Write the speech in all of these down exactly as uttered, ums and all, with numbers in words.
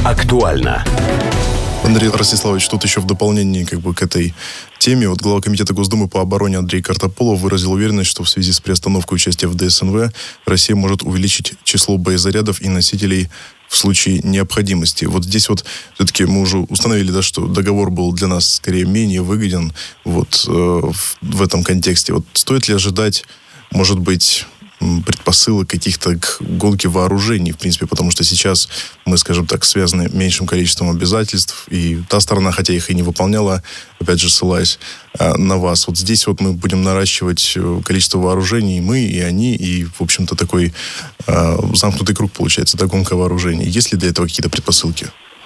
Актуально. Андрей Ростиславович, тут еще в дополнение как бы к этой теме. Вот глава комитета Госдумы по обороне Андрей Картополов выразил уверенность, что в связи с приостановкой участия в ДСНВ Россия может увеличить число боезарядов и носителей в случае необходимости. Вот здесь вот все-таки мы уже установили, да, что договор был для нас скорее менее выгоден вот э, в, в этом контексте. Вот стоит ли ожидать, может быть, предпосылок каких-то к гонке вооружений, в принципе, потому что сейчас мы, скажем так, связаны меньшим количеством обязательств, и та сторона, хотя их и не выполняла, опять же, ссылаясь а, на вас. Вот здесь вот мы будем наращивать количество вооружений, и мы, и они, и, в общем-то, такой а, замкнутый круг получается, да, гонка вооружений. Есть ли для этого какие-то предпосылки?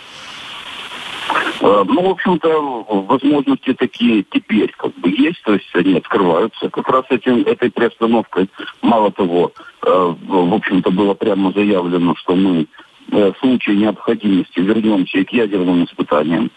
Ну, в общем-то, возможности такие теперь как бы есть, то есть они открываются как раз этим, этой приостановкой. Мало того, в общем-то, было прямо заявлено, что мы в случае необходимости вернемся к ядерным испытаниям,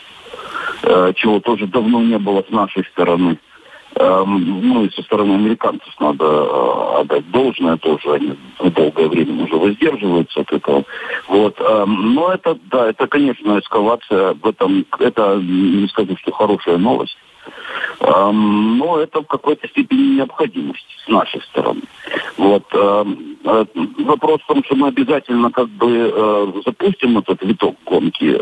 чего тоже давно не было с нашей стороны. Ну, и со стороны американцев надо отдать должное тоже. Они долгое время уже воздерживаются от этого. Вот. Но это, да, это, конечно, эскалация. В этом, это, не скажу, что хорошая новость. Но это в какой-то степени необходимость с нашей стороны. Вот. Вопрос в том, что мы обязательно как бы запустим этот виток гонки.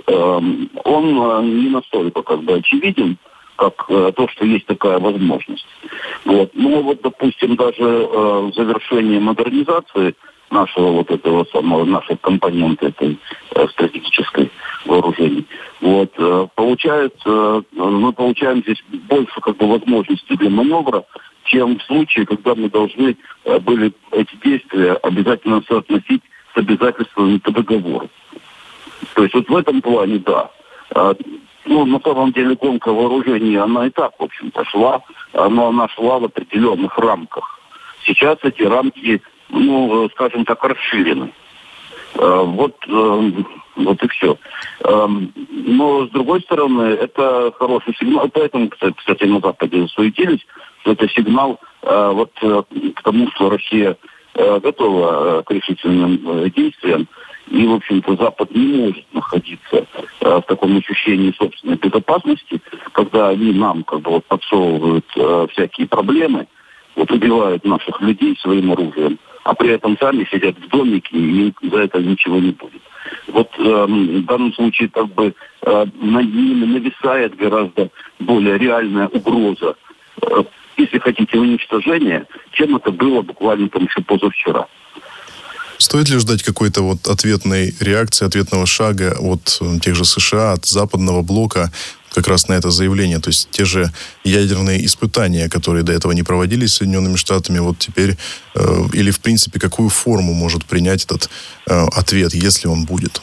Он не настолько как бы очевиден, как э, то, что есть такая возможность. Вот. Ну, вот, допустим, даже э, в завершении модернизации нашего вот этого самого, нашей компоненты этой э, стратегической вооружений, вот, э, получается, э, мы получаем здесь больше как бы возможностей для маневра, чем в случае, когда мы должны э, были эти действия обязательно соотносить с обязательствами по договору. То есть вот в этом плане, да. Ну, на самом деле, гонка вооружений, она и так, в общем-то, шла, но она шла в определенных рамках. Сейчас эти рамки, ну, скажем так, расширены. Вот, вот и все. Но, с другой стороны, это хороший сигнал. Поэтому, кстати, на Западе засуетились, что это сигнал вот к тому, что Россия готова к решительным действиям. И, в общем-то, Запад не может находиться э, в таком ощущении собственной безопасности, когда они нам как бы вот подсовывают э, всякие проблемы, вот убивают наших людей своим оружием, а при этом сами сидят в домике, и за это ничего не будет. Вот э, в данном случае как бы э, над ними нависает гораздо более реальная угроза, э, если хотите, уничтожения, чем это было буквально там еще позавчера. Стоит ли ждать какой-то вот ответной реакции, ответного шага от тех же США, от западного блока как раз на это заявление? То есть те же ядерные испытания, которые до этого не проводились Соединенными Штатами, вот теперь, э, или в принципе какую форму может принять этот э, ответ, если он будет?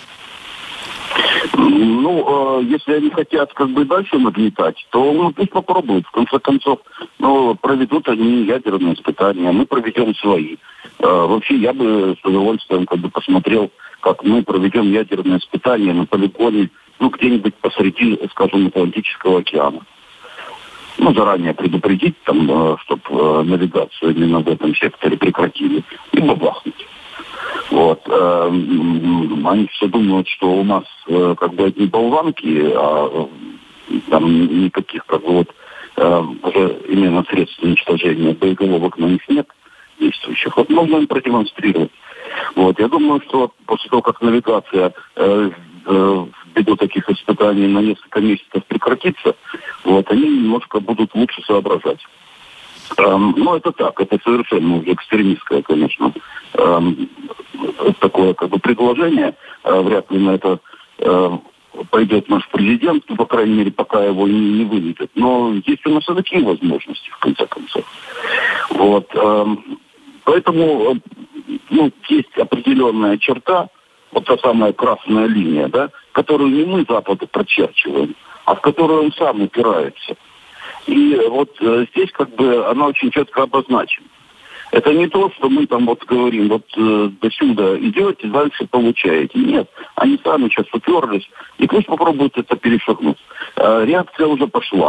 Ну, э, если они хотят как бы дальше нагнетать, то ну, пусть попробуют. В конце концов, ну, проведут они ядерные испытания, мы проведем свои. Э, вообще, я бы с удовольствием как бы посмотрел, как мы проведем ядерные испытания на полигоне, ну, где-нибудь посреди, скажем, Атлантического океана. Ну, заранее предупредить, там, э, чтобы э, навигацию именно в этом секторе прекратили, и бабахнуть. Вот. Э, они все думают, что у нас э, как бы одни болванки, а э, там никаких как бы вот э, уже именно средств уничтожения боеголовок на них нет действующих. Вот можно им продемонстрировать. Вот. Я думаю, что после того, как навигация э, э, ввиду таких испытаний на несколько месяцев прекратится, вот, они немножко будут лучше соображать. Эм, ну, это так, это совершенно уже экстремистское, конечно, эм, такое как бы предложение. Э, вряд ли на это э, пойдет наш президент, ну, по крайней мере, пока его не, не вылетит. Но есть у нас и такие возможности, в конце концов. Вот. Эм, поэтому, ну, есть определенная черта, вот та самая красная линия, да, которую не мы, Западу, прочерчиваем, а в которую он сам упирается. И вот э, здесь как бы она очень четко обозначена. Это не то, что мы там вот говорим, вот э, до сюда идете, дальше получаете. Нет, они сами сейчас уперлись, и пусть попробуют это перешагнуть. Э, реакция уже пошла.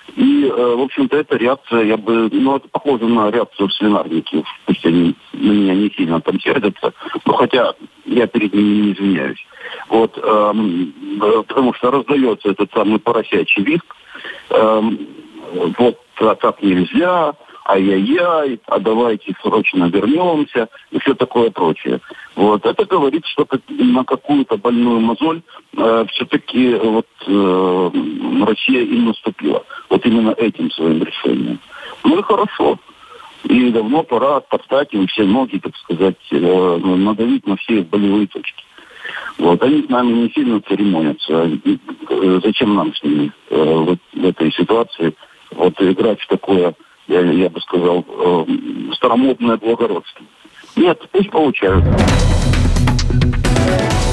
И, э, в общем-то, эта реакция, я бы, ну, это похоже на реакцию в свинарнике. Пусть они на меня не сильно там сердятся, но хотя я перед ними не извиняюсь. Вот, эм, э, потому что раздается этот самый поросячий визг. Эм, вот, а так нельзя, ай-яй-яй, а давайте срочно вернемся, и все такое прочее. Вот. Это говорит, что на какую-то больную мозоль э, все-таки вот, э, Россия и наступила. Вот именно этим своим решением. Ну и хорошо. И давно пора топтать им все ноги, так сказать, э, надавить на все их болевые точки. Вот. Они с нами не сильно церемонятся. Э, зачем нам с ними э, в, в этой ситуации вот играть в такое, я, я бы сказал, э, старомодное благородство? Нет, пусть получают.